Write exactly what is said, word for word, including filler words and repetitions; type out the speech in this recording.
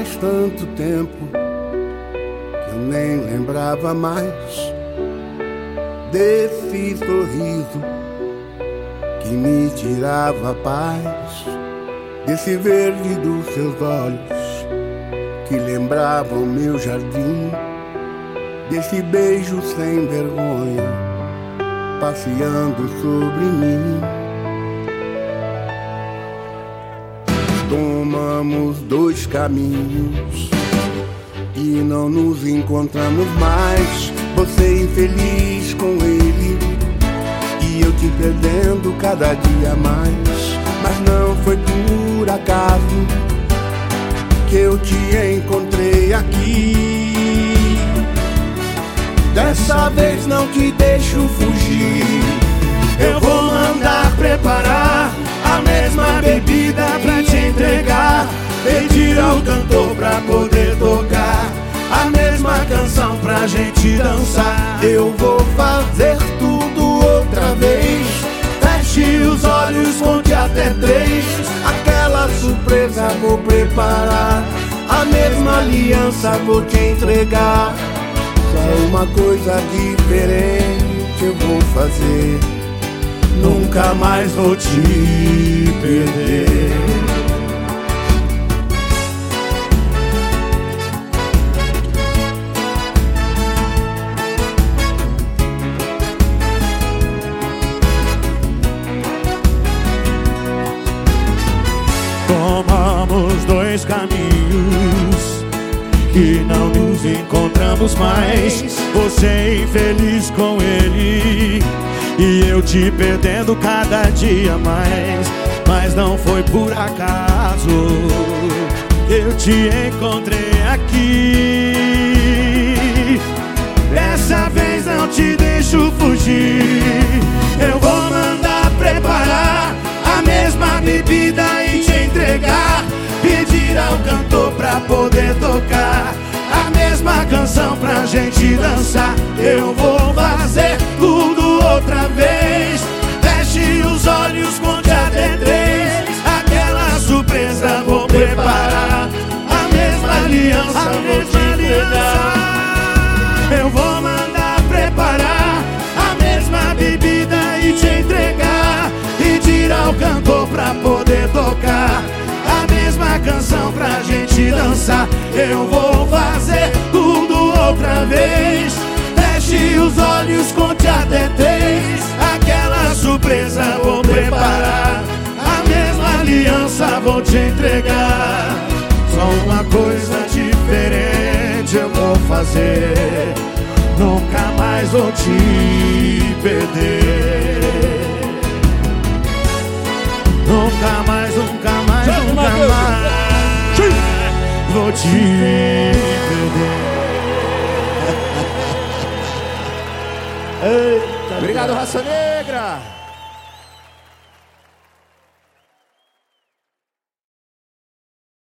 Faz tanto tempo que eu nem lembrava mais desse sorriso que me tirava a paz, desse verde dos seus olhos que lembravam meu jardim, desse beijo sem vergonha passeando sobre mim. Tomamos dois caminhos e não nos encontramos mais. Você infeliz com ele e eu te perdendo cada dia mais. Mas não foi por acaso que eu te encontrei aqui. Dessa vez não te deixo fugir. Eu vou mandar preparar a mesma bebida pra te entregar, pedir ao cantor pra poder tocar a mesma canção pra gente dançar. Eu vou fazer tudo outra vez. Feche os olhos, conte até três. Aquela surpresa vou preparar, a mesma aliança vou te entregar. Só uma coisa diferente eu vou fazer: nunca mais vou te perder. Tomamos dois caminhos que não nos encontramos mais. Você infeliz com ele e eu te perdendo cada dia mais. Mas não foi por acaso que eu te encontrei aqui. Dessa vez não te deixo fugir. Eu vou mandar preparar a mesma bebida e te entregar, pedir ao cantor pra poder tocar a mesma canção pra gente dançar. Eu vou fazer tudo outra vez. Feche os olhos, conte até três. Aquela surpresa vou preparar, a mesma aliança vou te entregar. Eu vou mandar preparar a mesma bebida e te entregar, pedir ao cantor pra poder tocar a mesma canção pra gente dançar. Eu vou fazer tudo outra vez. Feche os olhos, conte até três. Aquela surpresa vou preparar, a mesma aliança vou te entregar. Só uma coisa diferente eu vou fazer: nunca mais vou te perder. Nunca mais, nunca mais, nunca mais vou te perder. Obrigado, Raça Negra.